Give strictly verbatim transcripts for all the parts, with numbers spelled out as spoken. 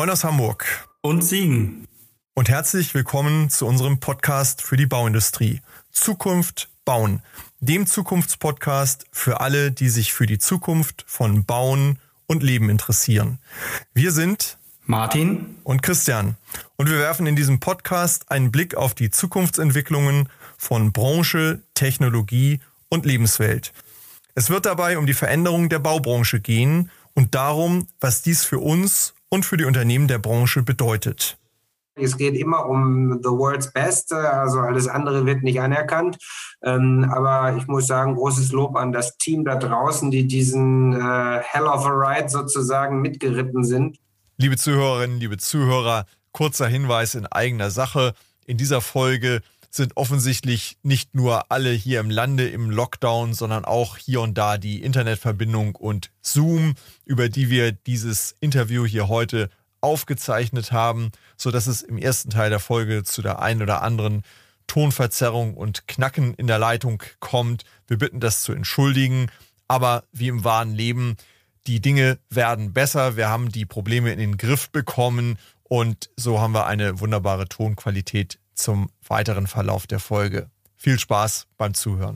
Moin aus Hamburg und Siegen und herzlich willkommen zu unserem Podcast für die Bauindustrie. Zukunft bauen, dem Zukunftspodcast für alle, die sich für die Zukunft von Bauen und Leben interessieren. Wir sind Martin und Christian und wir werfen in diesem Podcast einen Blick auf die Zukunftsentwicklungen von Branche, Technologie und Lebenswelt. Es wird dabei um die Veränderung der Baubranche gehen und darum, was dies für uns und für die Unternehmen der Branche bedeutet. Es geht immer um the world's best, also alles andere wird nicht anerkannt. Ähm, aber ich muss sagen, großes Lob an das Team da draußen, die diesen äh, Hell of a Ride sozusagen mitgeritten sind. Liebe Zuhörerinnen, liebe Zuhörer, kurzer Hinweis in eigener Sache. In dieser Folge sind offensichtlich nicht nur alle hier im Lande im Lockdown, sondern auch hier und da die Internetverbindung und Zoom, über die wir dieses Interview hier heute aufgezeichnet haben, sodass es im ersten Teil der Folge zu der einen oder anderen Tonverzerrung und Knacken in der Leitung kommt. Wir bitten das zu entschuldigen, aber wie im wahren Leben, die Dinge werden besser. Wir haben die Probleme in den Griff bekommen und so haben wir eine wunderbare Tonqualität zum weiteren Verlauf der Folge. Viel Spaß beim Zuhören.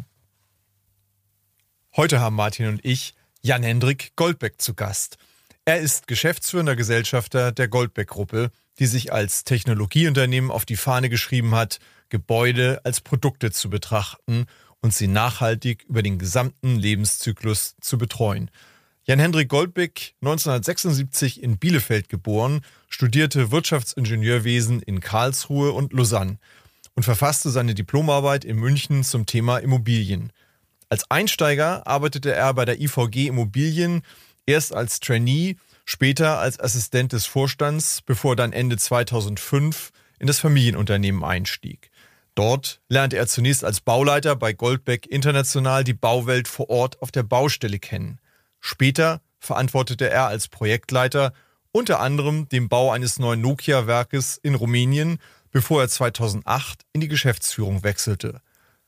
Heute haben Martin und ich Jan-Hendrik Goldbeck zu Gast. Er ist geschäftsführender Gesellschafter der Goldbeck-Gruppe, die sich als Technologieunternehmen auf die Fahne geschrieben hat, Gebäude als Produkte zu betrachten und sie nachhaltig über den gesamten Lebenszyklus zu betreuen. Jan-Hendrik Goldbeck, neunzehnhundertsechsundsiebzig in Bielefeld geboren, studierte Wirtschaftsingenieurwesen in Karlsruhe und Lausanne und verfasste seine Diplomarbeit in München zum Thema Immobilien. Als Einsteiger arbeitete er bei der I V G Immobilien, erst als Trainee, später als Assistent des Vorstands, bevor er dann Ende zweitausendfünf in das Familienunternehmen einstieg. Dort lernte er zunächst als Bauleiter bei Goldbeck International die Bauwelt vor Ort auf der Baustelle kennen. Später verantwortete er als Projektleiter unter anderem den Bau eines neuen Nokia-Werkes in Rumänien, bevor er zweitausendacht in die Geschäftsführung wechselte.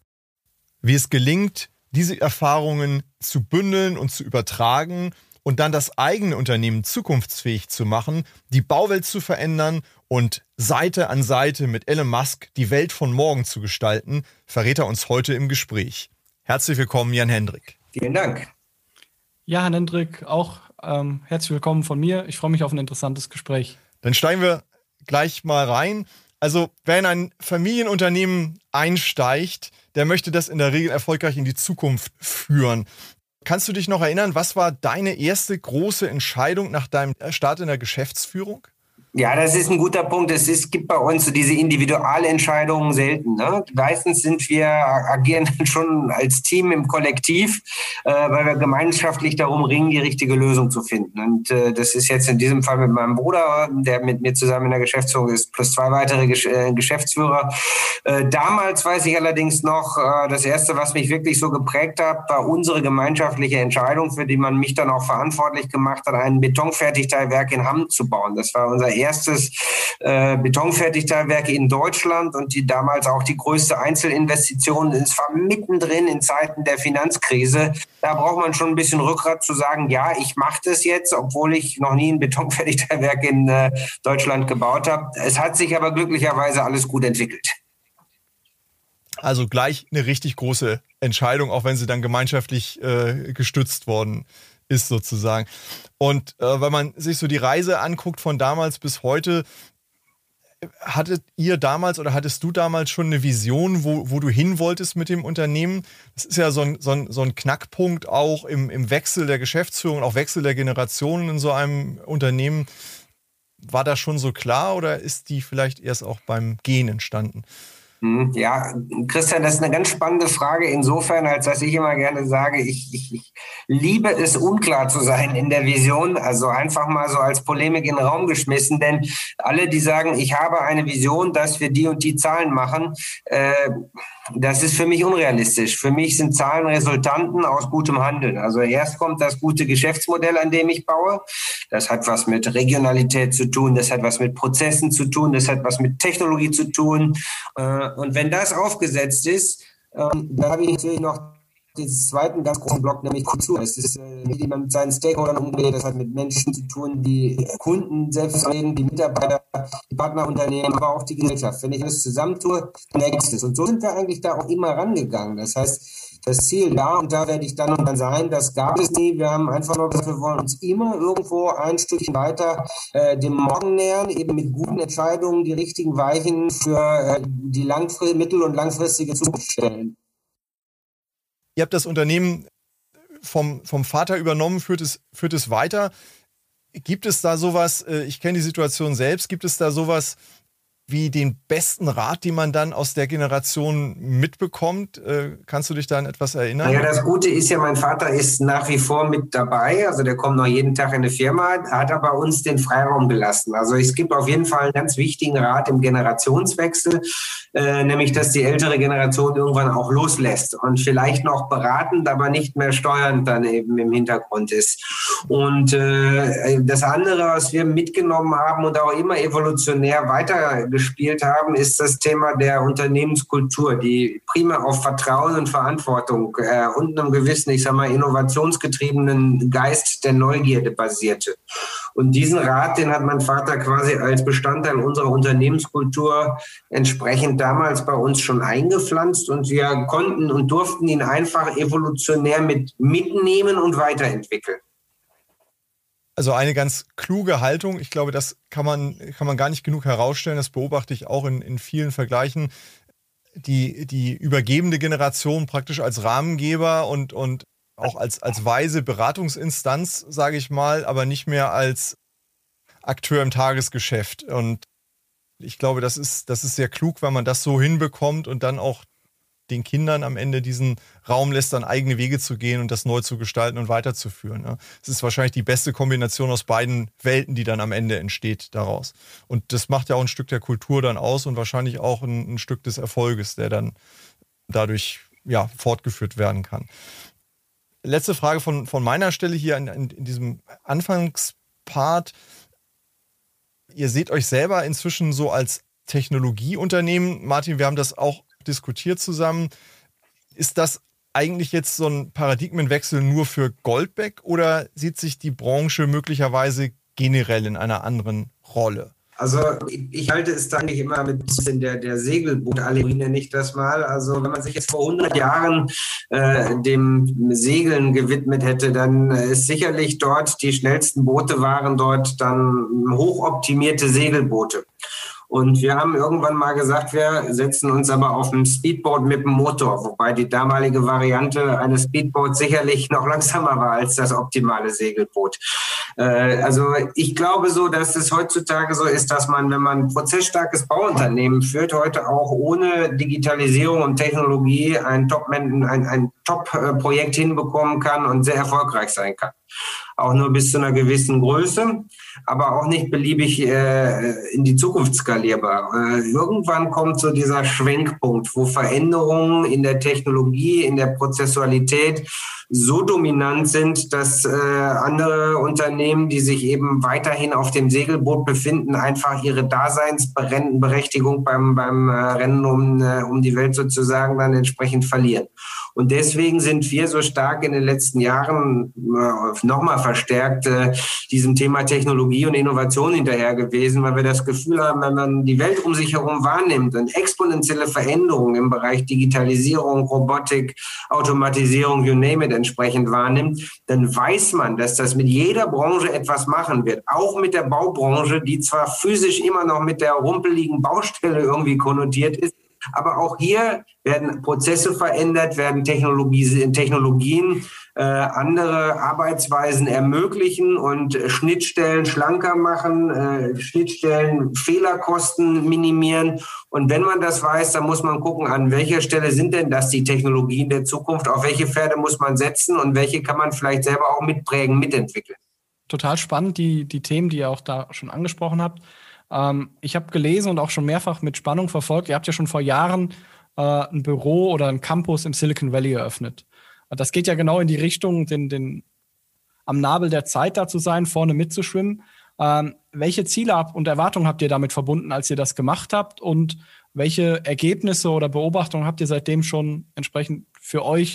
Wie es gelingt, diese Erfahrungen zu bündeln und zu übertragen und dann das eigene Unternehmen zukunftsfähig zu machen, die Bauwelt zu verändern und Seite an Seite mit Elon Musk die Welt von morgen zu gestalten, verrät er uns heute im Gespräch. Herzlich willkommen, Jan-Hendrik. Vielen Dank. Ja, Herr Hendrik, auch ähm, herzlich willkommen von mir. Ich freue mich auf ein interessantes Gespräch. Dann steigen wir gleich mal rein. Also, wer in ein Familienunternehmen einsteigt, der möchte das in der Regel erfolgreich in die Zukunft führen. Kannst du dich noch erinnern, was war deine erste große Entscheidung nach deinem Start in der Geschäftsführung? Ja, das ist ein guter Punkt. Es ist, gibt bei uns so diese Individualentscheidungen selten. Ne? Meistens sind wir, agieren schon als Team im Kollektiv, äh, weil wir gemeinschaftlich darum ringen, die richtige Lösung zu finden. Und äh, das ist jetzt in diesem Fall mit meinem Bruder, der mit mir zusammen in der Geschäftsführung ist, plus zwei weitere Gesch- äh, Geschäftsführer. Äh, damals weiß ich allerdings noch, äh, das Erste, was mich wirklich so geprägt hat, war unsere gemeinschaftliche Entscheidung, für die man mich dann auch verantwortlich gemacht hat, ein Betonfertigteilwerk in Hamm zu bauen. Das war unser erstes äh, Betonfertigteilwerk in Deutschland und die damals auch die größte Einzelinvestition. Es war mittendrin in Zeiten der Finanzkrise. Da braucht man schon ein bisschen Rückgrat zu sagen, ja, ich mache das jetzt, obwohl ich noch nie ein Betonfertigteilwerk in äh, Deutschland gebaut habe. Es hat sich aber glücklicherweise alles gut entwickelt. Also gleich eine richtig große Entscheidung, auch wenn sie dann gemeinschaftlich äh, gestützt worden ist sozusagen. Und äh, wenn man sich so die Reise anguckt von damals bis heute, hattet ihr damals oder hattest du damals schon eine Vision, wo, wo du hin wolltest mit dem Unternehmen? Das ist ja so ein, so ein, so ein Knackpunkt auch im, im Wechsel der Geschäftsführung, auch Wechsel der Generationen in so einem Unternehmen. War das schon so klar oder ist die vielleicht erst auch beim Gehen entstanden? Ja, Christian, das ist eine ganz spannende Frage insofern, als dass ich immer gerne sage, ich, ich, ich liebe es, unklar zu sein in der Vision, also einfach mal so als Polemik in den Raum geschmissen, denn alle, die sagen, ich habe eine Vision, dass wir die und die Zahlen machen, äh, das ist für mich unrealistisch. Für mich sind Zahlen Resultanten aus gutem Handeln. Also erst kommt das gute Geschäftsmodell, an dem ich baue. Das hat was mit Regionalität zu tun, das hat was mit Prozessen zu tun, das hat was mit Technologie zu tun. Und wenn das aufgesetzt ist, dann habe ich natürlich noch den zweiten ganz großen Block, nämlich Kultur. Es ist, äh, wie man mit seinen Stakeholdern umgeht, das hat mit Menschen zu tun, die Kunden selbst reden, die Mitarbeiter, die Partnerunternehmen, aber auch die Gesellschaft. Wenn ich das zusammentue, dann ergibt es. Und so sind wir eigentlich da auch immer rangegangen. Das heißt, das Ziel da und da werde ich dann und dann sein, das gab es nie. Wir haben einfach nur gesagt, wir wollen uns immer irgendwo ein Stückchen weiter äh, dem Morgen nähern, eben mit guten Entscheidungen die richtigen Weichen für äh, die langfrist- mittel- und langfristige Zukunft stellen. Ihr habt das Unternehmen vom, vom Vater übernommen, führt es, führt es weiter. Gibt es da sowas, äh, ich kenne die Situation selbst, gibt es da sowas wie den besten Rat, den man dann aus der Generation mitbekommt? Äh, kannst du dich da an etwas erinnern? Naja, das Gute ist ja, mein Vater ist nach wie vor mit dabei. Also der kommt noch jeden Tag in die Firma, hat aber uns den Freiraum gelassen. Also es gibt auf jeden Fall einen ganz wichtigen Rat im Generationswechsel, äh, nämlich, dass die ältere Generation irgendwann auch loslässt und vielleicht noch beratend, aber nicht mehr steuernd dann eben im Hintergrund ist. Und äh, das andere, was wir mitgenommen haben und auch immer evolutionär weiter gespielt haben, ist das Thema der Unternehmenskultur, die prima auf Vertrauen und Verantwortung äh, und einem gewissen, ich sag mal, innovationsgetriebenen Geist der Neugierde basierte. Und diesen Rat, den hat mein Vater quasi als Bestandteil unserer Unternehmenskultur entsprechend damals bei uns schon eingepflanzt und wir konnten und durften ihn einfach evolutionär mit mitnehmen und weiterentwickeln. Also eine ganz kluge Haltung. Ich glaube, das kann man, kann man gar nicht genug herausstellen. Das beobachte ich auch in, in vielen Vergleichen. Die, die übergebende Generation praktisch als Rahmengeber und, und auch als, als weise Beratungsinstanz, sage ich mal, aber nicht mehr als Akteur im Tagesgeschäft. Und ich glaube, das ist, das ist sehr klug, wenn man das so hinbekommt und dann auch den Kindern am Ende diesen Raum lässt, dann eigene Wege zu gehen und das neu zu gestalten und weiterzuführen. Es ist wahrscheinlich die beste Kombination aus beiden Welten, die dann am Ende entsteht daraus. Und das macht ja auch ein Stück der Kultur dann aus und wahrscheinlich auch ein, ein Stück des Erfolges, der dann dadurch ja, fortgeführt werden kann. Letzte Frage von, von meiner Stelle hier in, in, in diesem Anfangspart. Ihr seht euch selber inzwischen so als Technologieunternehmen. Martin, wir haben das auch diskutiert zusammen. Ist das eigentlich jetzt so ein Paradigmenwechsel nur für Goldbeck oder sieht sich die Branche möglicherweise generell in einer anderen Rolle? Also ich halte es da eigentlich immer mit der, der Segelboot-Allegorie, nenne ich das mal. Also wenn man sich jetzt vor hundert Jahren äh, dem Segeln gewidmet hätte, dann ist sicherlich dort, die schnellsten Boote waren dort dann hochoptimierte Segelboote. Und wir haben irgendwann mal gesagt, wir setzen uns aber auf ein Speedboat mit dem Motor, wobei die damalige Variante eines Speedboats sicherlich noch langsamer war als das optimale Segelboot. Äh, also ich glaube so, dass es heutzutage so ist, dass man, wenn man ein prozessstarkes Bauunternehmen führt, heute auch ohne Digitalisierung und Technologie ein Top, ein, ein Top-Projekt hinbekommen kann und sehr erfolgreich sein kann. Auch nur bis zu einer gewissen Größe, aber auch nicht beliebig äh, in die Zukunft skalierbar. Äh, irgendwann kommt so dieser Schwenkpunkt, wo Veränderungen in der Technologie, in der Prozessualität so dominant sind, dass äh, andere Unternehmen, die sich eben weiterhin auf dem Segelboot befinden, einfach ihre Daseinsberechtigung beim, beim äh, Rennen um, äh, um die Welt sozusagen dann entsprechend verlieren. Und deswegen sind wir so stark in den letzten Jahren äh, nochmal verstärkt äh, diesem Thema Technologie und Innovation hinterher gewesen, weil wir das Gefühl haben, wenn man die Welt um sich herum wahrnimmt und exponentielle Veränderungen im Bereich Digitalisierung, Robotik, Automatisierung, you name it, entsprechend wahrnimmt, dann weiß man, dass das mit jeder Branche etwas machen wird. Auch mit der Baubranche, die zwar physisch immer noch mit der rumpeligen Baustelle irgendwie konnotiert ist, aber auch hier werden Prozesse verändert, werden Technologie, Technologien äh, andere Arbeitsweisen ermöglichen und Schnittstellen schlanker machen, äh, Schnittstellen Fehlerkosten minimieren. Und wenn man das weiß, dann muss man gucken, an welcher Stelle sind denn das die Technologien der Zukunft, auf welche Pferde muss man setzen und welche kann man vielleicht selber auch mitprägen, mitentwickeln. Total spannend, die, die Themen, die ihr auch da schon angesprochen habt. Ähm, ich habe gelesen und auch schon mehrfach mit Spannung verfolgt, ihr habt ja schon vor Jahren äh, ein Büro oder ein Campus im Silicon Valley eröffnet. Das geht ja genau in die Richtung, den, den, am Nabel der Zeit da zu sein, vorne mitzuschwimmen. Ähm, welche Ziele und Erwartungen habt ihr damit verbunden, als ihr das gemacht habt? Und welche Ergebnisse oder Beobachtungen habt ihr seitdem schon entsprechend für euch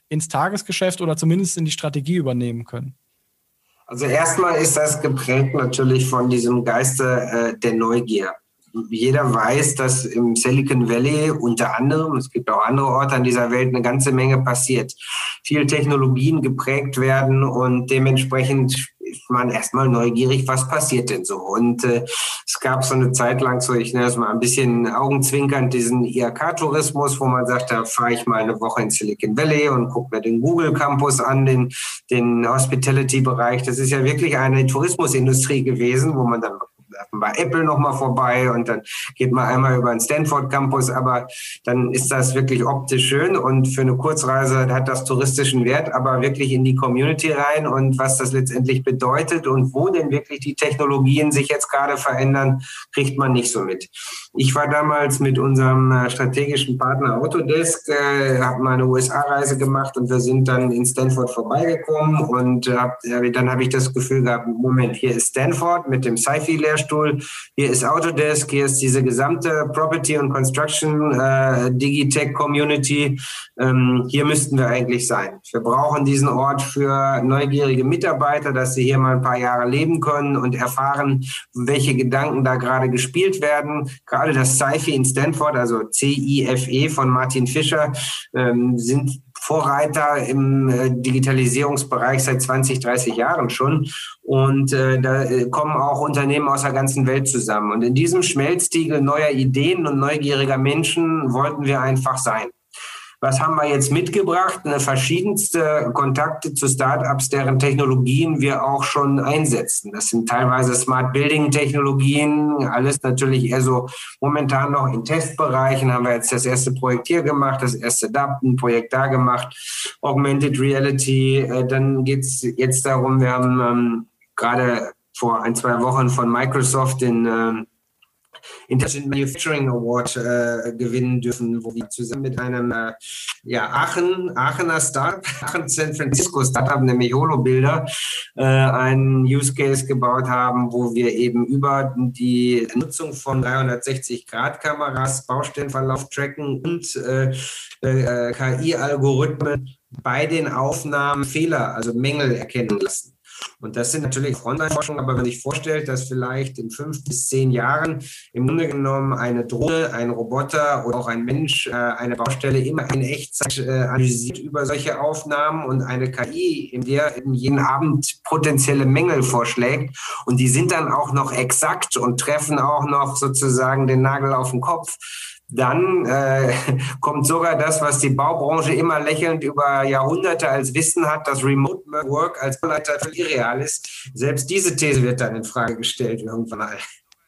ins Tagesgeschäft oder zumindest in die Strategie übernehmen können? Also erstmal ist das geprägt natürlich von diesem Geiste äh, der Neugier. Jeder weiß, dass im Silicon Valley unter anderem, es gibt auch andere Orte an dieser Welt, eine ganze Menge passiert. Viele Technologien geprägt werden und dementsprechend ist man erstmal neugierig, was passiert denn so. Und äh, es gab so eine Zeit lang, so ich nenne es mal ein bisschen augenzwinkernd, diesen I H K-Tourismus, wo man sagt, da fahre ich mal eine Woche in Silicon Valley und gucke mir den Google Campus an, den, den Hospitality-Bereich. Das ist ja wirklich eine Tourismusindustrie gewesen, wo man dann bei Apple nochmal vorbei und dann geht man einmal über den Stanford Campus, aber dann ist das wirklich optisch schön und für eine Kurzreise hat das touristischen Wert, aber wirklich in die Community rein und was das letztendlich bedeutet und wo denn wirklich die Technologien sich jetzt gerade verändern, kriegt man nicht so mit. Ich war damals mit unserem strategischen Partner Autodesk, äh, habe mal eine U S A-Reise gemacht und wir sind dann in Stanford vorbeigekommen und äh, dann habe ich das Gefühl gehabt, Moment, hier ist Stanford mit dem Sci-Fi-Lehrstuhl, hier ist Autodesk, hier ist diese gesamte Property und Construction äh, Digitech Community, ähm, hier müssten wir eigentlich sein. Wir brauchen diesen Ort für neugierige Mitarbeiter, dass sie hier mal ein paar Jahre leben können und erfahren, welche Gedanken da gerade gespielt werden. Gerade das Sci-Fi in Stanford, also C I F E von Martin Fischer, ähm, sind Vorreiter im äh, Digitalisierungsbereich seit zwanzig, dreißig Jahren schon. Und äh, da äh, kommen auch Unternehmen aus der ganzen Welt zusammen. Und in diesem Schmelztiegel neuer Ideen und neugieriger Menschen wollten wir einfach sein. Was haben wir jetzt mitgebracht? Eine verschiedenste Kontakte zu Startups, deren Technologien wir auch schon einsetzen. Das sind teilweise Smart Building Technologien, alles natürlich eher so momentan noch in Testbereichen. Haben wir jetzt das erste Projekt hier gemacht, das erste da, ein Projekt da gemacht, Augmented Reality. Dann geht es jetzt darum, wir haben ähm, gerade vor ein, zwei Wochen von Microsoft den ähm, Intelligent Manufacturing Award äh, gewinnen dürfen, wo wir zusammen mit einem äh, ja, Aachen, Aachener Startup, Aachen San Francisco Startup, nämlich HoloBuilder, äh, einen Use Case gebaut haben, wo wir eben über die Nutzung von dreihundertsechzig Grad Kameras Baustellenverlauf tracken und äh, äh, K I-Algorithmen bei den Aufnahmen Fehler, also Mängel erkennen lassen. Und das sind natürlich Online-Forschung, aber wenn man sich vorstellt, dass vielleicht in fünf bis zehn Jahren im Grunde genommen eine Drohne, ein Roboter oder auch ein Mensch äh, eine Baustelle immer in Echtzeit äh, analysiert über solche Aufnahmen und eine K I, in der in jeden Abend potenzielle Mängel vorschlägt und die sind dann auch noch exakt und treffen auch noch sozusagen den Nagel auf den Kopf, dann äh, kommt sogar das, was die Baubranche immer lächelnd über Jahrhunderte als Wissen hat, dass Remote Work als Leiter völlig irreal ist. Selbst diese These wird dann in Frage gestellt irgendwann mal.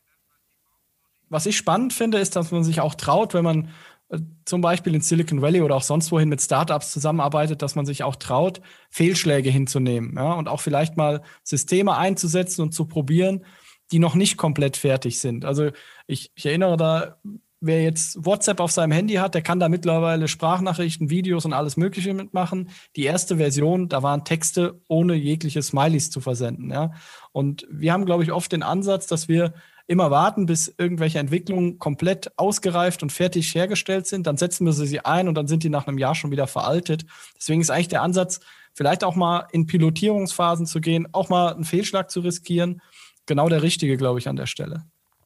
Was ich spannend finde, ist, dass man sich auch traut, wenn man äh, zum Beispiel in Silicon Valley oder auch sonst wohin mit Startups zusammenarbeitet, dass man sich auch traut, Fehlschläge hinzunehmen, ja, und auch vielleicht mal Systeme einzusetzen und zu probieren, die noch nicht komplett fertig sind. Also ich, ich erinnere da, wer jetzt WhatsApp auf seinem Handy hat, der kann da mittlerweile Sprachnachrichten, Videos und alles Mögliche mitmachen. Die erste Version, da waren Texte ohne jegliche Smileys zu versenden. Ja? Und wir haben, glaube ich, oft den Ansatz, dass wir immer warten, bis irgendwelche Entwicklungen komplett ausgereift und fertig hergestellt sind. Dann setzen wir sie ein und dann sind die nach einem Jahr schon wieder veraltet. Deswegen ist eigentlich der Ansatz, vielleicht auch mal in Pilotierungsphasen zu gehen, auch mal einen Fehlschlag zu riskieren. Genau der richtige, glaube ich, an der Stelle.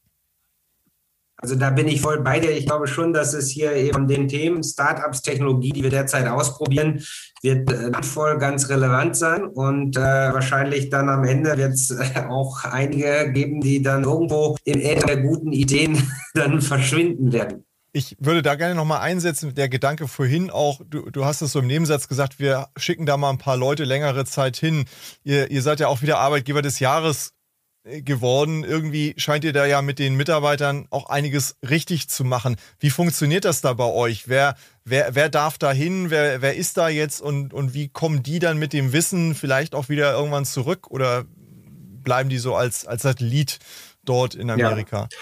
Also da bin ich voll bei dir. Ich glaube schon, dass es hier eben den Themen Startups, Technologie, die wir derzeit ausprobieren, wird äh, voll ganz relevant sein. Und äh, wahrscheinlich dann am Ende wird es äh, auch einige geben, die dann irgendwo im Äther der guten Ideen dann verschwinden werden. Ich würde da gerne nochmal einsetzen, der Gedanke vorhin auch, du, du hast es so im Nebensatz gesagt, wir schicken da mal ein paar Leute längere Zeit hin. Ihr, ihr seid ja auch wieder Arbeitgeber des Jahres geworden. Irgendwie scheint ihr da ja mit den Mitarbeitern auch einiges richtig zu machen. Wie funktioniert das da bei euch? Wer, wer, wer darf da hin? Wer, wer ist da jetzt? Und, und wie kommen die dann mit dem Wissen vielleicht auch wieder irgendwann zurück? Oder bleiben die so als, als Satellit dort in Amerika? Ja.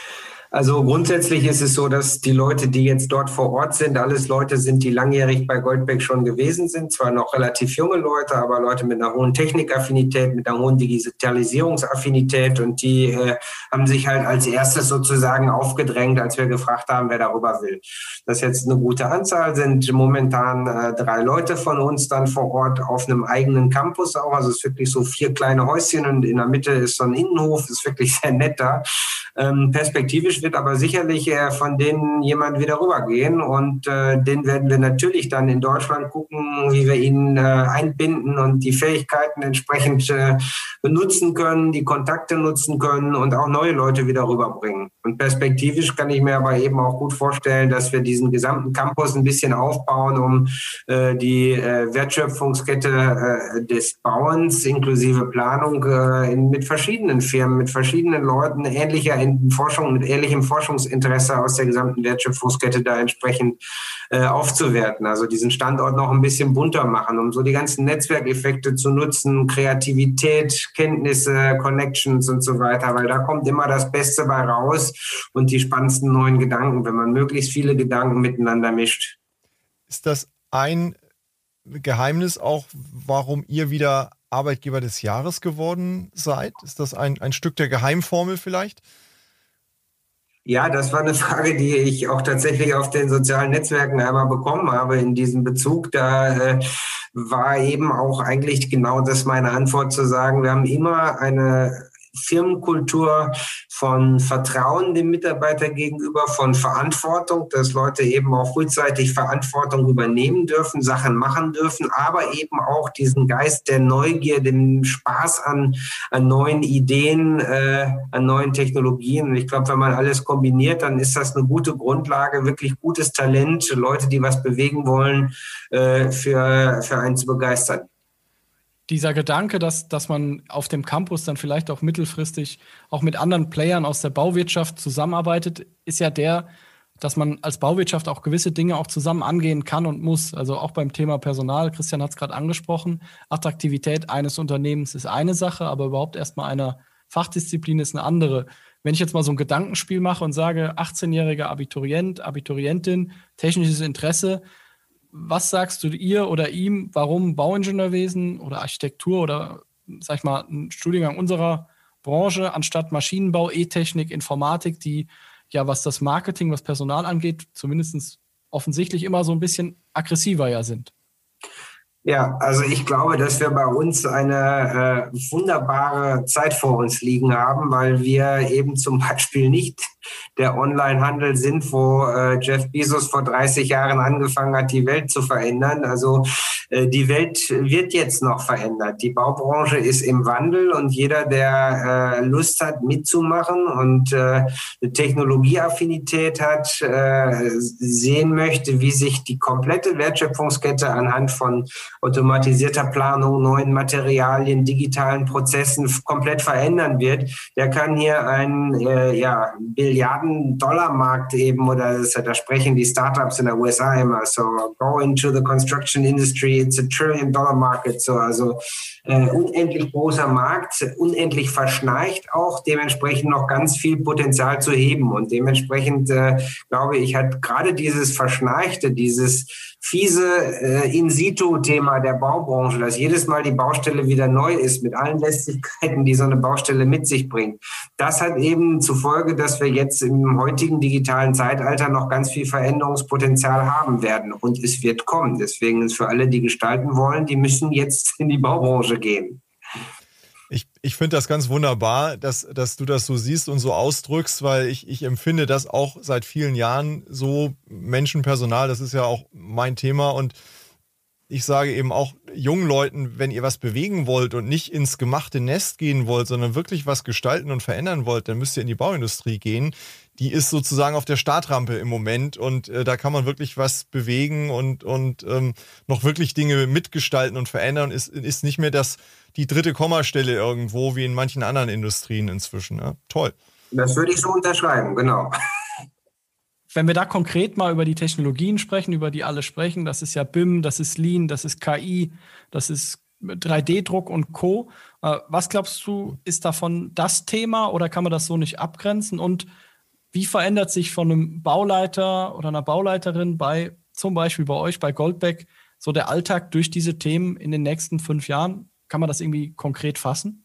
Also grundsätzlich ist es so, dass die Leute, die jetzt dort vor Ort sind, alles Leute sind, die langjährig bei Goldbeck schon gewesen sind. Zwar noch relativ junge Leute, aber Leute mit einer hohen Technikaffinität, mit einer hohen Digitalisierungsaffinität. Und die äh, haben sich halt als erstes sozusagen aufgedrängt, als wir gefragt haben, wer darüber will. Das ist jetzt eine gute Anzahl, sind momentan äh, drei Leute von uns dann vor Ort auf einem eigenen Campus auch. Also es ist wirklich so vier kleine Häuschen und in der Mitte ist so ein Innenhof, ist wirklich sehr nett da. Ähm, perspektivisch wird aber sicherlich äh, von denen jemand wieder rübergehen und äh, den werden wir natürlich dann in Deutschland gucken, wie wir ihn äh, einbinden und die Fähigkeiten entsprechend äh, benutzen können, die Kontakte nutzen können und auch neue Leute wieder rüberbringen. Und perspektivisch kann ich mir aber eben auch gut vorstellen, dass wir diesen gesamten Campus ein bisschen aufbauen, um äh, die äh, Wertschöpfungskette äh, des Bauens inklusive Planung äh, in, mit verschiedenen Firmen, mit verschiedenen Leuten ähnlicher in Forschung, mit ähnlichem Forschungsinteresse aus der gesamten Wertschöpfungskette da entsprechend äh, aufzuwerten. Also diesen Standort noch ein bisschen bunter machen, um so die ganzen Netzwerkeffekte zu nutzen, Kreativität, Kenntnisse, Connections und so weiter, weil da kommt immer das Beste bei raus und die spannendsten neuen Gedanken, wenn man möglichst viele Gedanken miteinander mischt. Ist das ein Geheimnis auch, warum ihr wieder Arbeitgeber des Jahres geworden seid? Ist das ein, ein Stück der Geheimformel vielleicht? Ja, das war eine Frage, die ich auch tatsächlich auf den sozialen Netzwerken einmal bekommen habe in diesem Bezug. Da äh, war eben auch eigentlich genau das meine Antwort zu sagen, wir haben immer eine Firmenkultur von Vertrauen dem Mitarbeiter gegenüber, von Verantwortung, dass Leute eben auch frühzeitig Verantwortung übernehmen dürfen, Sachen machen dürfen, aber eben auch diesen Geist der Neugier, den Spaß an, an neuen Ideen, äh, an neuen Technologien. Und ich glaube, wenn man alles kombiniert, dann ist das eine gute Grundlage, wirklich gutes Talent, Leute, die was bewegen wollen, äh, für, für einen zu begeistern. Dieser Gedanke, dass, dass man auf dem Campus dann vielleicht auch mittelfristig auch mit anderen Playern aus der Bauwirtschaft zusammenarbeitet, ist ja der, dass man als Bauwirtschaft auch gewisse Dinge auch zusammen angehen kann und muss. Also auch beim Thema Personal, Christian hat es gerade angesprochen, Attraktivität eines Unternehmens ist eine Sache, aber überhaupt erstmal einer Fachdisziplin ist eine andere. Wenn ich jetzt mal so ein Gedankenspiel mache und sage, achtzehnjähriger Abiturient, Abiturientin, technisches Interesse, was sagst du ihr oder ihm, warum Bauingenieurwesen oder Architektur oder, sag ich mal, ein Studiengang unserer Branche anstatt Maschinenbau, E-Technik, Informatik, die ja, was das Marketing, was Personal angeht, zumindest offensichtlich immer so ein bisschen aggressiver ja sind? Ja, also ich glaube, dass wir bei uns eine äh, wunderbare Zeit vor uns liegen haben, weil wir eben zum Beispiel nicht der Onlinehandel sind, wo äh, Jeff Bezos vor dreißig Jahren angefangen hat, die Welt zu verändern. Also äh, die Welt wird jetzt noch verändert. Die Baubranche ist im Wandel und jeder, der äh, Lust hat, mitzumachen und äh, eine Technologieaffinität hat, äh, sehen möchte, wie sich die komplette Wertschöpfungskette anhand von automatisierter Planung, neuen Materialien, digitalen Prozessen komplett verändern wird, der kann hier einen äh, ja, Billiarden-Dollar-Markt eben, oder das, da sprechen die Startups in der U S A immer, so go into the construction industry, it's a trillion-dollar market, so, also äh, unendlich großer Markt, unendlich verschnarcht auch, dementsprechend noch ganz viel Potenzial zu heben und dementsprechend äh, glaube ich, hat gerade dieses Verschnarchte, dieses fiese äh, In-situ-Thema der Baubranche, dass jedes Mal die Baustelle wieder neu ist mit allen Lästigkeiten, die so eine Baustelle mit sich bringt. Das hat eben zur Folge, dass wir jetzt im heutigen digitalen Zeitalter noch ganz viel Veränderungspotenzial haben werden und es wird kommen. Deswegen ist für alle, die gestalten wollen, die müssen jetzt in die Baubranche gehen. Ich, ich finde das ganz wunderbar, dass, dass du das so siehst und so ausdrückst, weil ich, ich empfinde das auch seit vielen Jahren so, Menschenpersonal, das ist ja auch mein Thema und ich sage eben auch jungen Leuten, wenn ihr was bewegen wollt und nicht ins gemachte Nest gehen wollt, sondern wirklich was gestalten und verändern wollt, dann müsst ihr in die Bauindustrie gehen. Die ist sozusagen auf der Startrampe im Moment und äh, da kann man wirklich was bewegen und, und ähm, noch wirklich Dinge mitgestalten und verändern. Ist, ist nicht mehr das, die dritte Kommastelle irgendwo wie in manchen anderen Industrien inzwischen. Ja? Toll. Das würde ich so unterschreiben, genau. Wenn wir da konkret mal über die Technologien sprechen, über die alle sprechen, das ist ja B I M, das ist Lean, das ist K I, das ist drei D Druck und Co. Was glaubst du, ist davon das Thema oder kann man das so nicht abgrenzen? Und wie verändert sich von einem Bauleiter oder einer Bauleiterin bei, zum Beispiel bei euch, bei Goldbeck, so der Alltag durch diese Themen in den nächsten fünf Jahren? Kann man das irgendwie konkret fassen?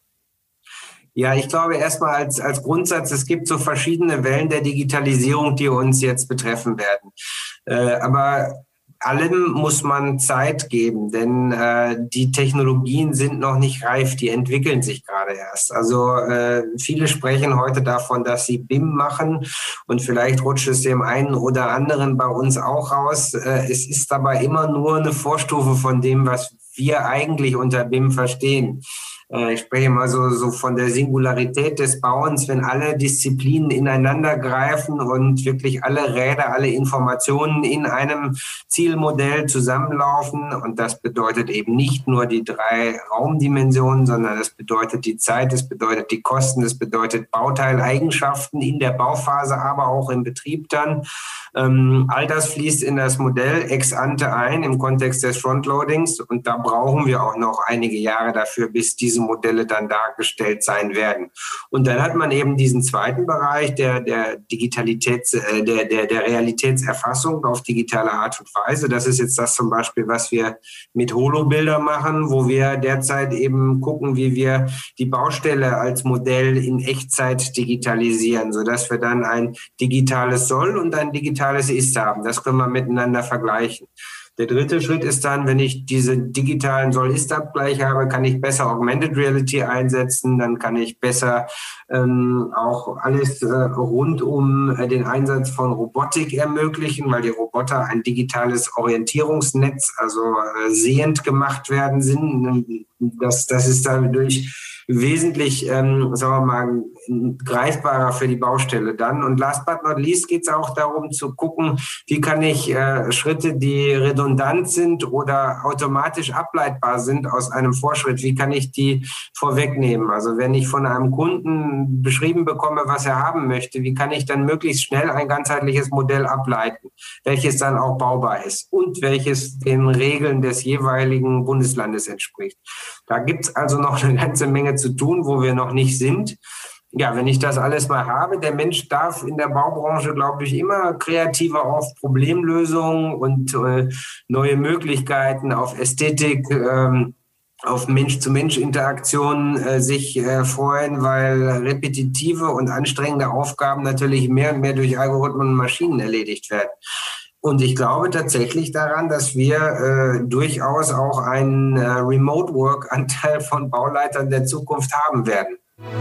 Ja, ich glaube erstmal als, als Grundsatz, es gibt so verschiedene Wellen der Digitalisierung, die uns jetzt betreffen werden. Äh, aber allem muss man Zeit geben, denn äh, die Technologien sind noch nicht reif, die entwickeln sich gerade erst. Also äh, viele sprechen heute davon, dass sie B I M machen und vielleicht rutscht es dem einen oder anderen bei uns auch raus. Äh, es ist aber immer nur eine Vorstufe von dem, was wir eigentlich unter B I M verstehen. Ich spreche mal so, so von der Singularität des Bauens, wenn alle Disziplinen ineinander greifen und wirklich alle Räder, alle Informationen in einem Zielmodell zusammenlaufen. Und das bedeutet eben nicht nur die drei Raumdimensionen, sondern das bedeutet die Zeit, das bedeutet die Kosten, das bedeutet Bauteileigenschaften in der Bauphase, aber auch im Betrieb dann. Ähm, all das fließt in das Modell ex ante ein im Kontext des Frontloadings. Und da brauchen wir auch noch einige Jahre dafür, bis diese Modelle dann dargestellt sein werden. Und dann hat man eben diesen zweiten Bereich der, der Digitalitäts, äh, der, der, der Realitätserfassung auf digitale Art und Weise. Das ist jetzt das zum Beispiel, was wir mit Holobilder machen, wo wir derzeit eben gucken, wie wir die Baustelle als Modell in Echtzeit digitalisieren, sodass wir dann ein digitales Soll und ein digitales Ist haben. Das können wir miteinander vergleichen. Der dritte Schritt ist dann, wenn ich diese digitalen Soll-Ist-Abgleiche habe, kann ich besser Augmented Reality einsetzen, dann kann ich besser ähm, auch alles äh, rund um äh, den Einsatz von Robotik ermöglichen, weil die Roboter ein digitales Orientierungsnetz, also äh, sehend gemacht werden sind. Das, das ist dadurch wesentlich, ähm, sagen wir mal, greifbarer für die Baustelle dann. Und last but not least geht es auch darum zu gucken, wie kann ich äh, Schritte, die redundant sind oder automatisch ableitbar sind aus einem Vorschritt, wie kann ich die vorwegnehmen? Also wenn ich von einem Kunden beschrieben bekomme, was er haben möchte, wie kann ich dann möglichst schnell ein ganzheitliches Modell ableiten, welches dann auch baubar ist und welches den Regeln des jeweiligen Bundeslandes entspricht. Da gibt es also noch eine ganze Menge zu tun, wo wir noch nicht sind. Ja, wenn ich das alles mal habe, der Mensch darf in der Baubranche, glaube ich, immer kreativer auf Problemlösungen und äh, neue Möglichkeiten, auf Ästhetik, ähm, auf Mensch-zu-Mensch-Interaktionen äh, sich äh, freuen, weil repetitive und anstrengende Aufgaben natürlich mehr und mehr durch Algorithmen und Maschinen erledigt werden. Und ich glaube tatsächlich daran, dass wir äh, durchaus auch einen äh, Remote-Work-Anteil von Bauleitern der Zukunft haben werden.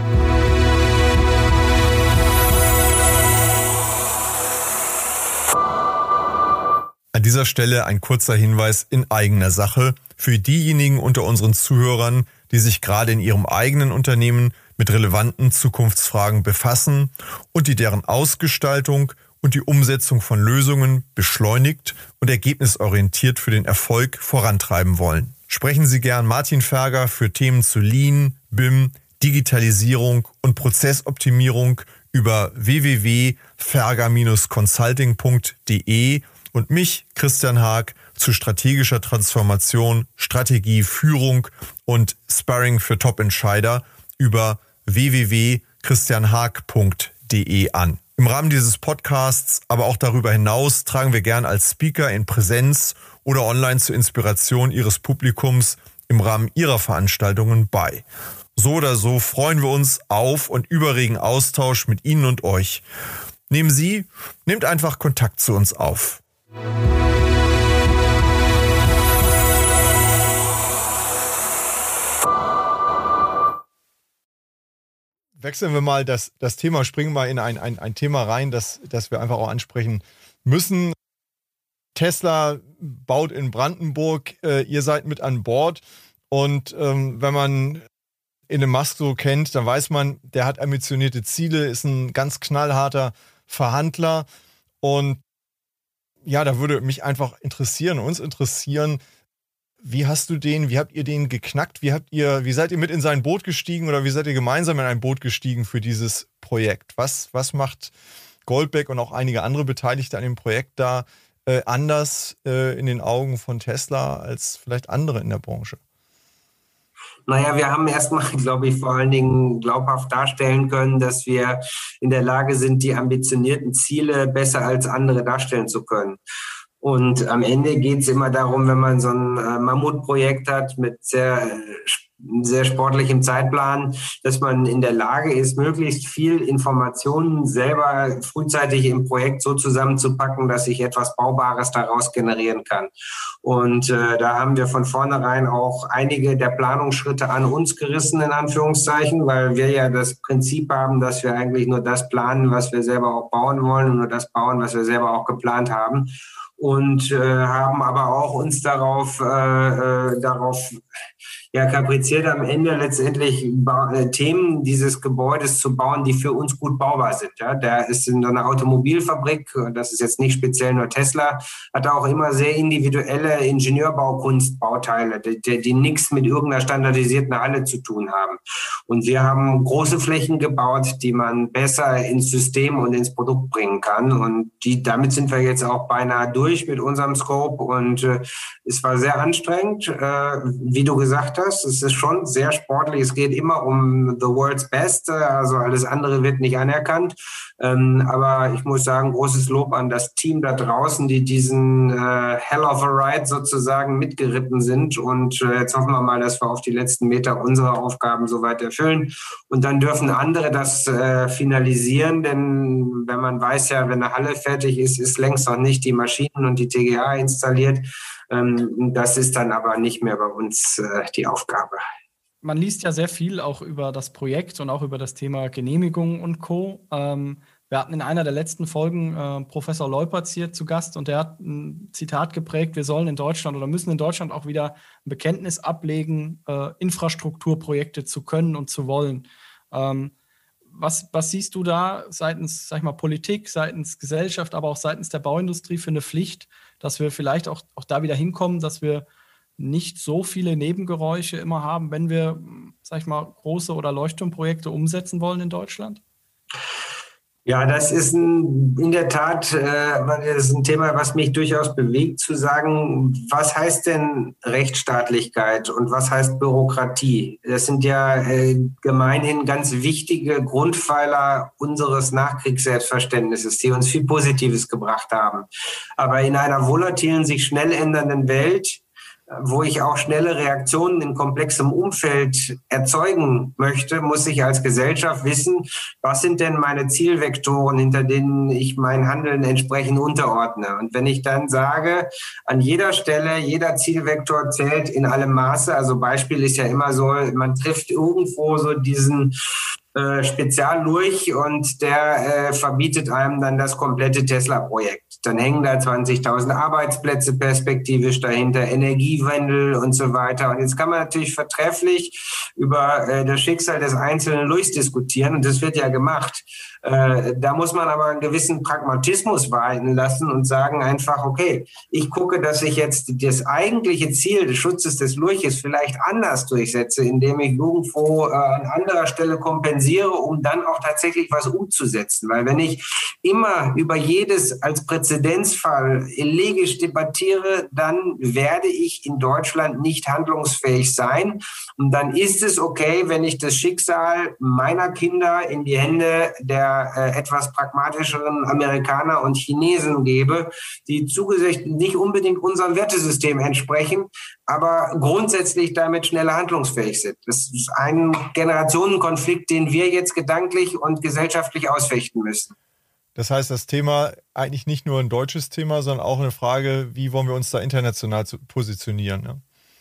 An dieser Stelle ein kurzer Hinweis in eigener Sache für diejenigen unter unseren Zuhörern, die sich gerade in ihrem eigenen Unternehmen mit relevanten Zukunftsfragen befassen und die deren Ausgestaltung und die Umsetzung von Lösungen beschleunigt und ergebnisorientiert für den Erfolg vorantreiben wollen. Sprechen Sie gern Martin Ferger für Themen zu Lean, B I M, Digitalisierung und Prozessoptimierung über w w w punkt ferger Bindestrich consulting punkt de und mich, Christian Haag, zu strategischer Transformation, Strategie, Führung und Sparring für Top-Entscheider über w w w punkt christian haag punkt de an. Im Rahmen dieses Podcasts, aber auch darüber hinaus, tragen wir gern als Speaker in Präsenz oder online zur Inspiration Ihres Publikums im Rahmen Ihrer Veranstaltungen bei. So oder so freuen wir uns auf und über regen Austausch mit Ihnen und euch. Nehmen Sie, nehmt einfach Kontakt zu uns auf. Wechseln wir mal das, das Thema, springen mal in ein, ein, ein Thema rein, das, das wir einfach auch ansprechen müssen. Tesla baut in Brandenburg, äh, ihr seid mit an Bord und ähm, wenn man Elon Musk so kennt, dann weiß man, der hat ambitionierte Ziele, ist ein ganz knallharter Verhandler und ja, da würde mich einfach interessieren, uns interessieren, wie hast du den, wie habt ihr den geknackt? Wie habt ihr, wie seid ihr mit in sein Boot gestiegen oder wie seid ihr gemeinsam in ein Boot gestiegen für dieses Projekt? Was, was macht Goldbeck und auch einige andere Beteiligte an dem Projekt da äh, anders äh, in den Augen von Tesla als vielleicht andere in der Branche? Naja, wir haben erstmal, glaube ich, vor allen Dingen glaubhaft darstellen können, dass wir in der Lage sind, die ambitionierten Ziele besser als andere darstellen zu können. Und am Ende geht es immer darum, wenn man so ein äh, Mammutprojekt hat mit sehr, sehr sportlichem Zeitplan, dass man in der Lage ist, möglichst viel Informationen selber frühzeitig im Projekt so zusammenzupacken, dass ich etwas Baubares daraus generieren kann. Und äh, da haben wir von vornherein auch einige der Planungsschritte an uns gerissen, in Anführungszeichen, weil wir ja das Prinzip haben, dass wir eigentlich nur das planen, was wir selber auch bauen wollen und nur das bauen, was wir selber auch geplant haben. Und äh, haben aber auch uns darauf, äh, äh, darauf ja, kapriziert, am Ende letztendlich ba- äh, Themen dieses Gebäudes zu bauen, die für uns gut baubar sind. Ja, der ist in einer Automobilfabrik, das ist jetzt nicht speziell nur Tesla, hat auch immer sehr individuelle Ingenieurbaukunstbauteile, die, die, die nichts mit irgendeiner standardisierten Halle zu tun haben. Und wir haben große Flächen gebaut, die man besser ins System und ins Produkt bringen kann. Und die, damit sind wir jetzt auch beinahe durch mit unserem Scope. Und äh, es war sehr anstrengend, äh, wie du gesagt hast. Es ist schon sehr sportlich. Es geht immer um the world's best. Also alles andere wird nicht anerkannt. Ähm, aber ich muss sagen, großes Lob an das Team da draußen, die diesen äh, Hell of a Ride sozusagen mitgeritten sind. Und äh, jetzt hoffen wir mal, dass wir auf die letzten Meter unsere Aufgaben soweit erfüllen. Und dann dürfen andere das äh, finalisieren. Denn wenn man weiß ja, wenn eine Halle fertig ist, ist längst noch nicht die Maschinen und die T G A installiert. Ähm, das ist dann aber nicht mehr bei uns äh, die Aufgabe. Man liest ja sehr viel auch über das Projekt und auch über das Thema Genehmigung und Co. Ähm, wir hatten in einer der letzten Folgen äh, Professor Leupertz hier zu Gast und der hat ein Zitat geprägt, wir sollen in Deutschland oder müssen in Deutschland auch wieder ein Bekenntnis ablegen, äh, Infrastrukturprojekte zu können und zu wollen. Ähm, was, was siehst du da seitens, sag ich mal, Politik, seitens Gesellschaft, aber auch seitens der Bauindustrie für eine Pflicht, dass wir vielleicht auch, auch da wieder hinkommen, dass wir nicht so viele Nebengeräusche immer haben, wenn wir, sag ich mal, große oder Leuchtturmprojekte umsetzen wollen in Deutschland? Ja, das ist ein, in der Tat äh, das ist ein Thema, was mich durchaus bewegt, zu sagen, was heißt denn Rechtsstaatlichkeit und was heißt Bürokratie? Das sind ja äh, gemeinhin ganz wichtige Grundpfeiler unseres Nachkriegsselbstverständnisses, die uns viel Positives gebracht haben. Aber in einer volatilen, sich schnell ändernden Welt, wo ich auch schnelle Reaktionen in komplexem Umfeld erzeugen möchte, muss ich als Gesellschaft wissen, was sind denn meine Zielvektoren, hinter denen ich mein Handeln entsprechend unterordne. Und wenn ich dann sage, an jeder Stelle, jeder Zielvektor zählt in allem Maße, also Beispiel ist ja immer so, man trifft irgendwo so diesen äh, Speziallurch und der äh, verbietet einem dann das komplette Tesla-Projekt. Dann hängen da zwanzigtausend Arbeitsplätze perspektivisch dahinter, Energiewandel und so weiter. Und jetzt kann man natürlich vertrefflich über äh, das Schicksal des einzelnen Lurchs diskutieren und das wird ja gemacht. Äh, da muss man aber einen gewissen Pragmatismus walten lassen und sagen einfach, okay, ich gucke, dass ich jetzt das eigentliche Ziel des Schutzes des Lurches vielleicht anders durchsetze, indem ich irgendwo äh, an anderer Stelle kompensiere, um dann auch tatsächlich was umzusetzen. Weil wenn ich immer über jedes als Präzedenzfall elegisch debattiere, dann werde ich in Deutschland nicht handlungsfähig sein. Und dann ist es okay, wenn ich das Schicksal meiner Kinder in die Hände der äh, etwas pragmatischeren Amerikaner und Chinesen gebe, die zugesicht nicht unbedingt unserem Wertesystem entsprechen, aber grundsätzlich damit schneller handlungsfähig sind. Das ist ein Generationenkonflikt, den wir jetzt gedanklich und gesellschaftlich ausfechten müssen. Das heißt, das Thema eigentlich nicht nur ein deutsches Thema, sondern auch eine Frage, wie wollen wir uns da international positionieren, ne?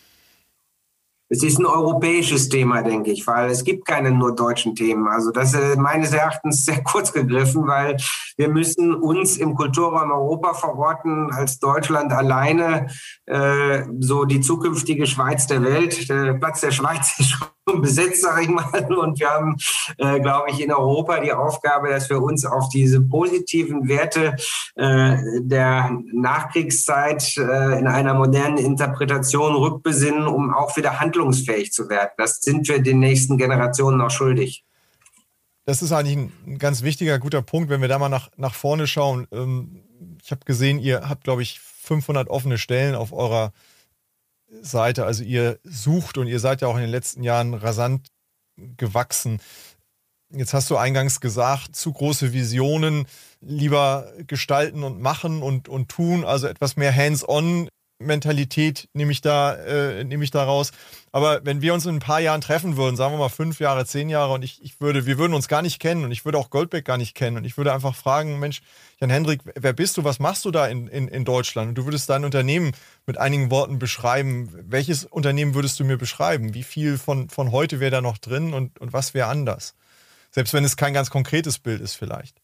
Es ist ein europäisches Thema, denke ich, weil es gibt keine nur deutschen Themen. Also das ist meines Erachtens sehr kurz gegriffen, weil wir müssen uns im Kulturraum Europa verorten, als Deutschland alleine äh, so die zukünftige Schweiz der Welt. Der Platz der Schweiz ist schon besetzt, sage ich mal. Und wir haben, äh, glaube ich, in Europa die Aufgabe, dass wir uns auf diese positiven Werte äh, der Nachkriegszeit äh, in einer modernen Interpretation rückbesinnen, um auch wieder handlungsfähig zu werden. Das sind wir den nächsten Generationen auch schuldig. Das ist eigentlich ein ganz wichtiger, guter Punkt, wenn wir da mal nach, nach vorne schauen. Ähm, ich habe gesehen, ihr habt, glaube ich, fünfhundert offene Stellen auf eurer Seite. Also ihr sucht und ihr seid ja auch in den letzten Jahren rasant gewachsen. Jetzt hast du eingangs gesagt, zu große Visionen, lieber gestalten und machen und, und tun, also etwas mehr hands-on Mentalität nehme ich da, äh, nehme ich da raus. Aber wenn wir uns in ein paar Jahren treffen würden, sagen wir mal fünf Jahre, zehn Jahre, und ich, ich würde, wir würden uns gar nicht kennen und ich würde auch Goldbeck gar nicht kennen und ich würde einfach fragen, Mensch, Jan-Hendrik, wer bist du, was machst du da in, in, in Deutschland? Und du würdest dein Unternehmen mit einigen Worten beschreiben. Welches Unternehmen würdest du mir beschreiben? Wie viel von, von heute wäre da noch drin und, und was wäre anders? Selbst wenn es kein ganz konkretes Bild ist vielleicht.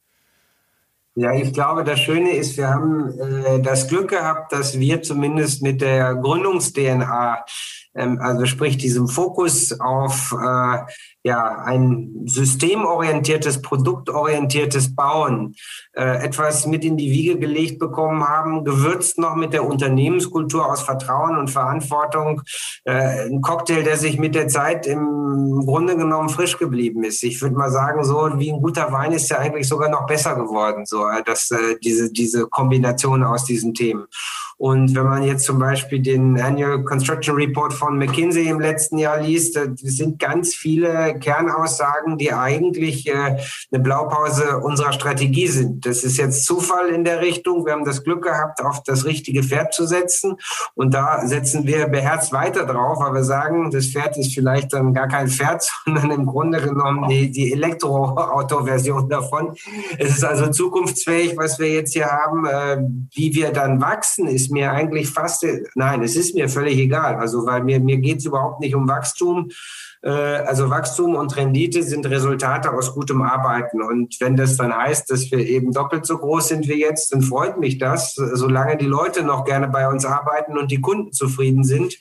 Ja, ich glaube, das Schöne ist, wir haben äh, das Glück gehabt, dass wir zumindest mit der Gründungs-D N A, ähm, also sprich diesem Fokus auf äh, ja ein systemorientiertes, produktorientiertes Bauen, äh, etwas mit in die Wiege gelegt bekommen haben, gewürzt noch mit der Unternehmenskultur aus Vertrauen und Verantwortung. Äh, ein Cocktail, der sich mit der Zeit im Grunde genommen frisch geblieben ist. Ich würde mal sagen, so wie ein guter Wein ist ja eigentlich sogar noch besser geworden, so dass äh, diese diese Kombination aus diesen Themen. Und wenn man jetzt zum Beispiel den Annual Construction Report von McKinsey im letzten Jahr liest, das sind ganz viele Kernaussagen, die eigentlich äh, eine Blaupause unserer Strategie sind. Das ist jetzt Zufall in der Richtung. Wir haben das Glück gehabt, auf das richtige Pferd zu setzen. Und da setzen wir beherzt weiter drauf, weil wir sagen, das Pferd ist vielleicht dann gar kein Pferd, sondern im Grunde genommen die, die Elektroauto-Version davon. Es ist also zukunftsfähig, was wir jetzt hier haben. Äh, wie wir dann wachsen, ist mir eigentlich fast, nein, es ist mir völlig egal. Also, weil mir, mir geht es überhaupt nicht um Wachstum. Äh, also Wachstum und Rendite sind Resultate aus gutem Arbeiten. Und wenn das dann heißt, dass wir eben doppelt so groß sind wie jetzt, dann freut mich das, solange die Leute noch gerne bei uns arbeiten und die Kunden zufrieden sind.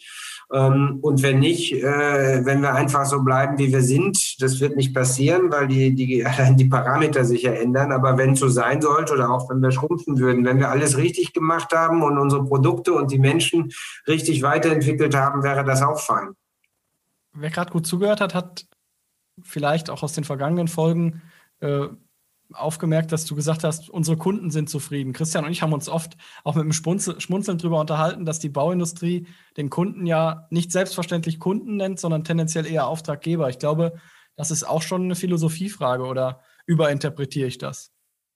Und wenn nicht, wenn wir einfach so bleiben, wie wir sind, das wird nicht passieren, weil die, die, die Parameter sich ja ändern. Aber wenn es so sein sollte oder auch wenn wir schrumpfen würden, wenn wir alles richtig gemacht haben und unsere Produkte und die Menschen richtig weiterentwickelt haben, wäre das auch fein. Wer gerade gut zugehört hat, hat vielleicht auch aus den vergangenen Folgen äh, aufgemerkt, dass du gesagt hast, unsere Kunden sind zufrieden. Christian und ich haben uns oft auch mit dem Schmunzel, Schmunzeln drüber unterhalten, dass die Bauindustrie den Kunden ja nicht selbstverständlich Kunden nennt, sondern tendenziell eher Auftraggeber. Ich glaube, das ist auch schon eine Philosophiefrage, oder überinterpretiere ich das?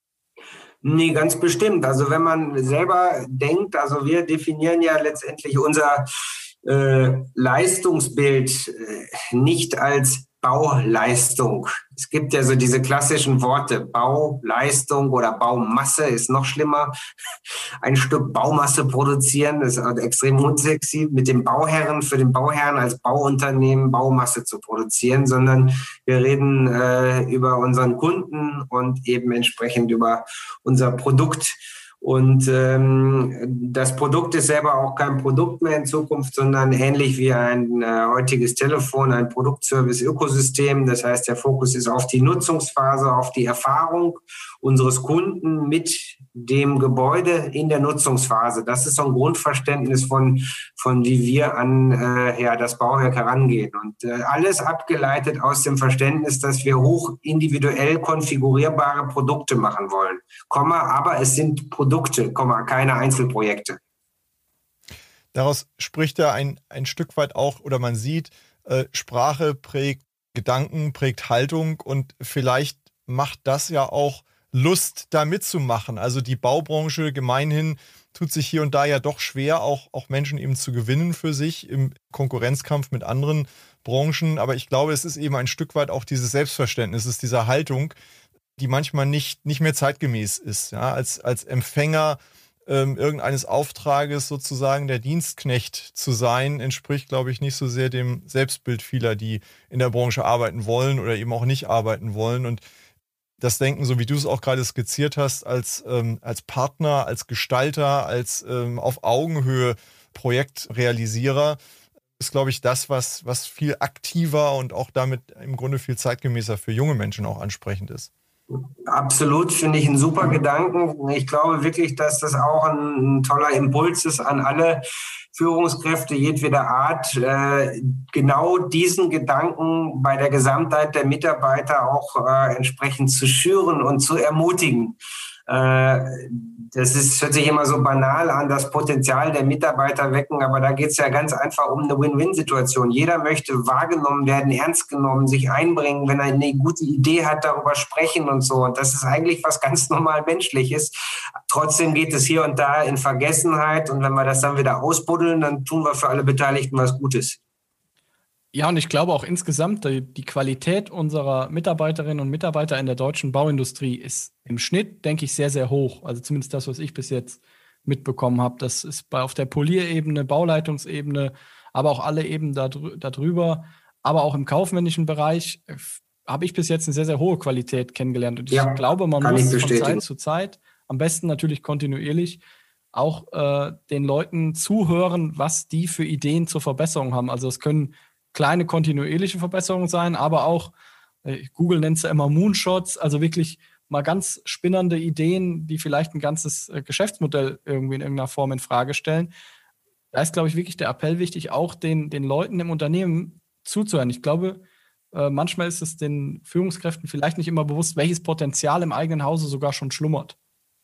Nee, ganz bestimmt. Also wenn man selber denkt, also wir definieren ja letztendlich unser äh, Leistungsbild äh, nicht als Bauleistung. Es gibt ja so diese klassischen Worte, Bauleistung oder Baumasse ist noch schlimmer. Ein Stück Baumasse produzieren, das ist extrem unsexy, mit dem Bauherren, für den Bauherren als Bauunternehmen Baumasse zu produzieren, sondern wir reden äh, über unseren Kunden und eben entsprechend über unser Produkt. Und ähm, das Produkt ist selber auch kein Produkt mehr in Zukunft, sondern ähnlich wie ein äh, heutiges Telefon, ein Produkt-Service-Ökosystem. Das heißt, der Fokus ist auf die Nutzungsphase, auf die Erfahrung unseres Kunden mit dem Gebäude in der Nutzungsphase. Das ist so ein Grundverständnis von, von wie wir an äh, ja, das Bauwerk herangehen. Und äh, alles abgeleitet aus dem Verständnis, dass wir hoch individuell konfigurierbare Produkte machen wollen. Komma, aber es sind Produkte, Komma, keine Einzelprojekte. Daraus spricht ja ein, ein Stück weit auch, oder man sieht, äh, Sprache prägt Gedanken, prägt Haltung, und vielleicht macht das ja auch Lust, da mitzumachen. Also die Baubranche gemeinhin tut sich hier und da ja doch schwer, auch, auch Menschen eben zu gewinnen für sich im Konkurrenzkampf mit anderen Branchen. Aber ich glaube, es ist eben ein Stück weit auch dieses Selbstverständnis, es ist diese Haltung, die manchmal nicht, nicht mehr zeitgemäß ist. Ja, als, als Empfänger ähm, irgendeines Auftrages sozusagen der Dienstknecht zu sein, entspricht, glaube ich, nicht so sehr dem Selbstbild vieler, die in der Branche arbeiten wollen oder eben auch nicht arbeiten wollen. Und das Denken, so wie du es auch gerade skizziert hast, als, ähm, als Partner, als Gestalter, als ähm, auf Augenhöhe Projektrealisierer, ist, glaube ich, das, was, was viel aktiver und auch damit im Grunde viel zeitgemäßer für junge Menschen auch ansprechend ist. Absolut, finde ich einen super Gedanken. Ich glaube wirklich, dass das auch ein, ein toller Impuls ist an alle Führungskräfte jedweder Art, äh, genau diesen Gedanken bei der Gesamtheit der Mitarbeiter auch äh, entsprechend zu schüren und zu ermutigen. Das ist, hört sich immer so banal an, das Potenzial der Mitarbeiter wecken, aber da geht es ja ganz einfach um eine Win-Win-Situation. Jeder möchte wahrgenommen werden, ernst genommen, sich einbringen, wenn er eine gute Idee hat, darüber sprechen und so. Und das ist eigentlich was ganz normal Menschliches. Trotzdem geht es hier und da in Vergessenheit und wenn wir das dann wieder ausbuddeln, dann tun wir für alle Beteiligten was Gutes. Ja, und ich glaube auch insgesamt, die, die Qualität unserer Mitarbeiterinnen und Mitarbeiter in der deutschen Bauindustrie ist im Schnitt, denke ich, sehr, sehr hoch. Also zumindest das, was ich bis jetzt mitbekommen habe. Das ist bei, auf der Polierebene, Bauleitungsebene, aber auch alle Ebenen darü- darüber, aber auch im kaufmännischen Bereich äh, habe ich bis jetzt eine sehr, sehr hohe Qualität kennengelernt. Und ich ja, glaube, man muss von Zeit zu Zeit, am besten natürlich kontinuierlich, auch äh, den Leuten zuhören, was die für Ideen zur Verbesserung haben. Also es können kleine kontinuierliche Verbesserungen sein, aber auch, äh, Google nennt es ja immer Moonshots, also wirklich mal ganz spinnende Ideen, die vielleicht ein ganzes äh, Geschäftsmodell irgendwie in irgendeiner Form in Frage stellen. Da ist, glaube ich, wirklich der Appell wichtig, auch den, den Leuten im Unternehmen zuzuhören. Ich glaube, äh, manchmal ist es den Führungskräften vielleicht nicht immer bewusst, welches Potenzial im eigenen Hause sogar schon schlummert.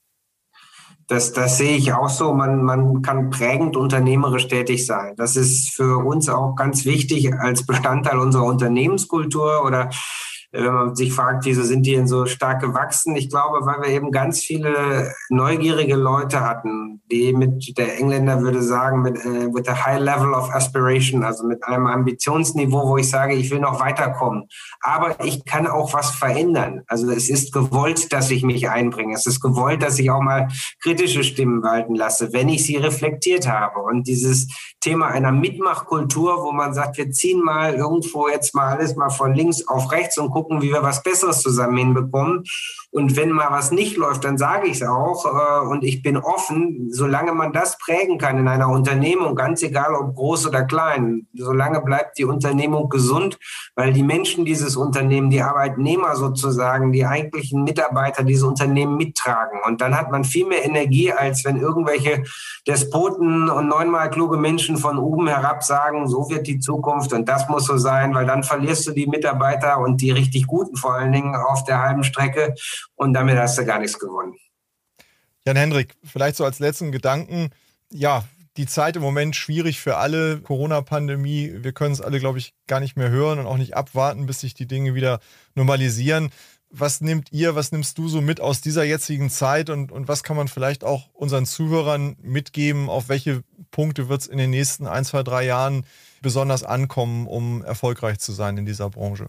Das, das sehe ich auch so. Man, man kann prägend unternehmerisch tätig sein. Das ist für uns auch ganz wichtig als Bestandteil unserer Unternehmenskultur oder wenn man sich fragt, wieso sind die denn so stark gewachsen? Ich glaube, weil wir eben ganz viele neugierige Leute hatten, die mit, der Engländer würde sagen, mit uh, with a high level of aspiration, also mit einem Ambitionsniveau, wo ich sage, ich will noch weiterkommen. Aber ich kann auch was verändern. Also es ist gewollt, dass ich mich einbringe. Es ist gewollt, dass ich auch mal kritische Stimmen walten lasse, wenn ich sie reflektiert habe. Und dieses Thema einer Mitmachkultur, wo man sagt, wir ziehen mal irgendwo jetzt mal alles mal von links auf rechts und gucken, wie wir was Besseres zusammen hinbekommen. Und wenn mal was nicht läuft, dann sage ich es auch. Äh, und ich bin offen, solange man das prägen kann in einer Unternehmung, ganz egal ob groß oder klein, solange bleibt die Unternehmung gesund, weil die Menschen dieses Unternehmen, die Arbeitnehmer sozusagen, die eigentlichen Mitarbeiter dieses Unternehmen mittragen. Und dann hat man viel mehr Energie, als wenn irgendwelche Despoten und neunmal kluge Menschen von oben herab sagen, so wird die Zukunft und das muss so sein, weil dann verlierst du die Mitarbeiter und die richtig Guten vor allen Dingen auf der halben Strecke. Und damit hast du gar nichts gewonnen. Jan-Hendrik, vielleicht so als letzten Gedanken, ja, die Zeit im Moment schwierig für alle, Corona-Pandemie, wir können es alle, glaube ich, gar nicht mehr hören und auch nicht abwarten, bis sich die Dinge wieder normalisieren. Was nehmt ihr, was nimmst du so mit aus dieser jetzigen Zeit und, und was kann man vielleicht auch unseren Zuhörern mitgeben, auf welche Punkte wird es in den nächsten ein, zwei, drei Jahren besonders ankommen, um erfolgreich zu sein in dieser Branche?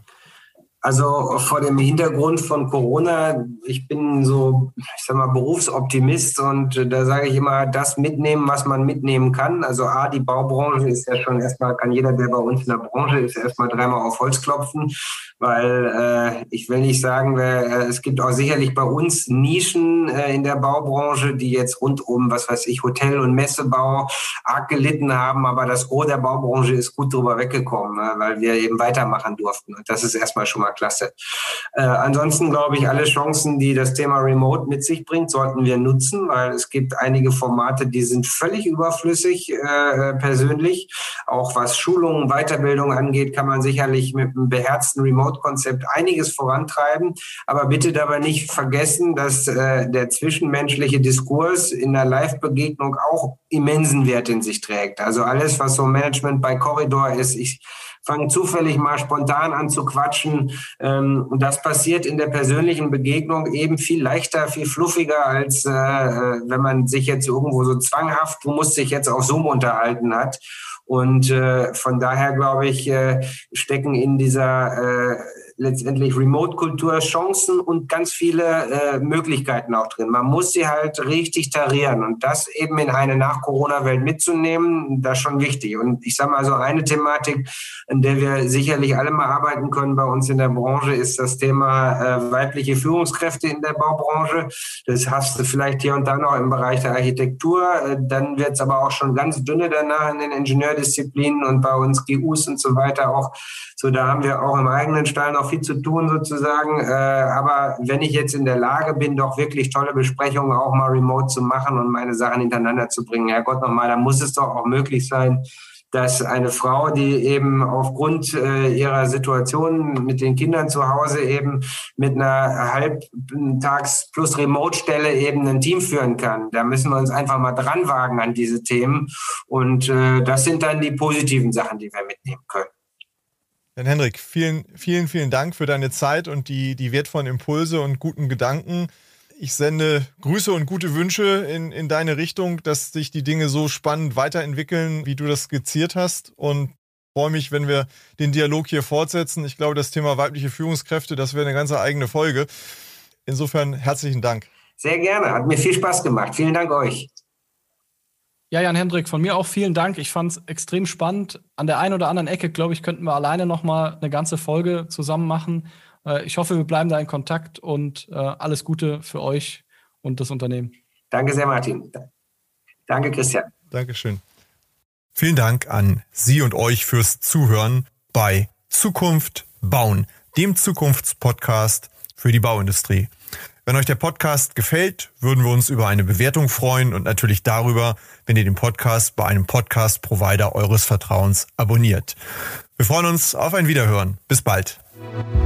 Also vor dem Hintergrund von Corona, ich bin so, ich sag mal, Berufsoptimist und da sage ich immer, das mitnehmen, was man mitnehmen kann. Also A, die Baubranche ist ja schon erstmal, kann jeder, der bei uns in der Branche ist, erstmal dreimal auf Holz klopfen, weil äh, ich will nicht sagen, äh, es gibt auch sicherlich bei uns Nischen äh, in der Baubranche, die jetzt rund um, was weiß ich, Hotel- und Messebau arg gelitten haben, aber das Gros der Baubranche ist gut drüber weggekommen, äh, weil wir eben weitermachen durften und das ist erstmal schon mal klasse. Äh, ansonsten glaube ich, alle Chancen, die das Thema Remote mit sich bringt, sollten wir nutzen, weil es gibt einige Formate, die sind völlig überflüssig äh, persönlich. Auch was Schulungen, Weiterbildung angeht, kann man sicherlich mit einem beherzten Remote-Konzept einiges vorantreiben. Aber bitte dabei nicht vergessen, dass äh, der zwischenmenschliche Diskurs in der Live-Begegnung auch immensen Wert in sich trägt. Also alles, was so Management bei Korridor ist, ich fangen zufällig mal spontan an zu quatschen. Ähm, und das passiert in der persönlichen Begegnung eben viel leichter, viel fluffiger, als äh, wenn man sich jetzt irgendwo so zwanghaft, du musst dich jetzt auf Zoom unterhalten hat. Und äh, von daher, glaube ich, äh, stecken in dieser äh, letztendlich Remote-Kultur Chancen und ganz viele äh, Möglichkeiten auch drin. Man muss sie halt richtig tarieren und das eben in eine Nach-Corona-Welt mitzunehmen, das ist schon wichtig. Und ich sage mal so, eine Thematik, an der wir sicherlich alle mal arbeiten können bei uns in der Branche, ist das Thema äh, weibliche Führungskräfte in der Baubranche. Das hast du vielleicht hier und da noch im Bereich der Architektur. Äh, dann wird es aber auch schon ganz dünne danach in den Ingenieurdisziplinen und bei uns G Us und so weiter auch. So, da haben wir auch im eigenen Stall noch viel zu tun sozusagen. Äh, aber wenn ich jetzt in der Lage bin, doch wirklich tolle Besprechungen auch mal remote zu machen und meine Sachen hintereinander zu bringen, Herrgott nochmal, dann muss es doch auch möglich sein, dass eine Frau, die eben aufgrund äh, ihrer Situation mit den Kindern zu Hause eben mit einer Halbtags-plus-Remote-Stelle eben ein Team führen kann. Da müssen wir uns einfach mal dran wagen an diese Themen. Und äh, das sind dann die positiven Sachen, die wir mitnehmen können. Jan Hendrik, vielen, vielen, vielen Dank für deine Zeit und die, die wertvollen Impulse und guten Gedanken. Ich sende Grüße und gute Wünsche in, in deine Richtung, dass sich die Dinge so spannend weiterentwickeln, wie du das skizziert hast. Und freue mich, wenn wir den Dialog hier fortsetzen. Ich glaube, das Thema weibliche Führungskräfte, das wäre eine ganze eigene Folge. Insofern herzlichen Dank. Sehr gerne, hat mir viel Spaß gemacht. Vielen Dank euch. Ja, Jan Hendrik, von mir auch vielen Dank. Ich fand es extrem spannend. An der einen oder anderen Ecke, glaube ich, könnten wir alleine noch mal eine ganze Folge zusammen machen. Äh, ich hoffe, wir bleiben da in Kontakt und äh, alles Gute für euch und das Unternehmen. Danke sehr, Martin. Danke, Christian. Dankeschön. Vielen Dank an Sie und euch fürs Zuhören bei Zukunft bauen, dem Zukunftspodcast für die Bauindustrie. Wenn euch der Podcast gefällt, würden wir uns über eine Bewertung freuen und natürlich darüber, wenn ihr den Podcast bei einem Podcast-Provider eures Vertrauens abonniert. Wir freuen uns auf ein Wiederhören. Bis bald.